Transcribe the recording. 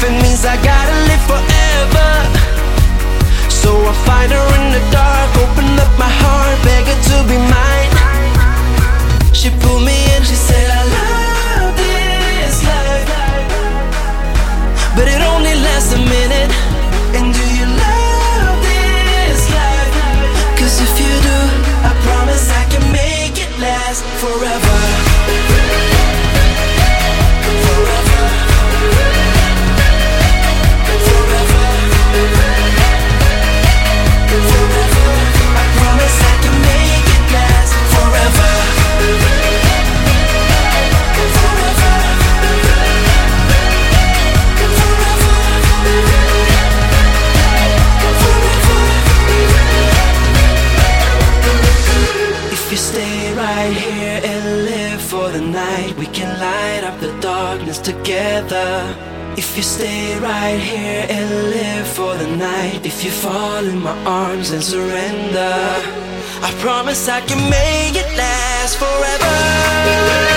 it means I gotta live forever. So I find her in the dark, open up my heart, beg her to be mine. She pulled me in, she said I love this life, but it only lasts a minute. And do you love this life? 'Cause if you do, I promise I can make it last forever. We can light up the darkness together. If you stay right here and live for the night, if you fall in my arms and surrender, I promise I can make it last forever.